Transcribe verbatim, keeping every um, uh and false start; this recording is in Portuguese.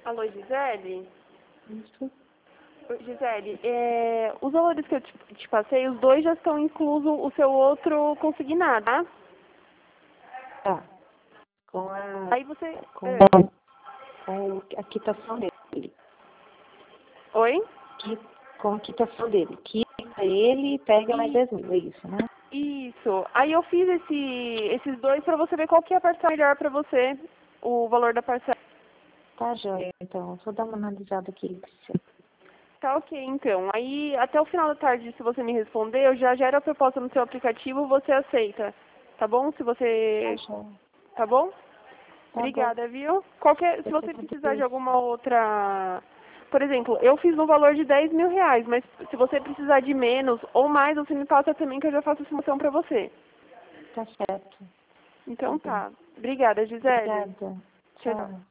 Alô, Gisele? Isso. Oi, Gisele, é, os valores que eu te, te passei, os dois já estão incluso o seu outro consignado, tá? Tá. Com a, Aí você... com, é. com a quitação dele. Oi? Que, com a quitação dele. Quita ele e pega mais dez mil, é isso, né? Isso. Aí eu fiz esse, esses dois para você ver qual que é a parcela melhor para você, o valor da parcela. Tá, joia. Então, eu vou dar uma analisada aqui. Tá ok, então. Aí, até o final da tarde, se você me responder, eu já gero a proposta no seu aplicativo, você aceita. Tá bom? Se Tá, você... joia. Tá bom? Tá bom. Obrigada, viu? Qualquer... Se Eu que você precisar de agradeço. alguma outra... Por exemplo, eu fiz no valor de dez mil reais, mas se você precisar de menos ou mais, você me passa também que eu já faço a simulação para você. Tá certo. Então Tá bom. tá. Obrigada, Gisele. Obrigada. Tchau. Tchau.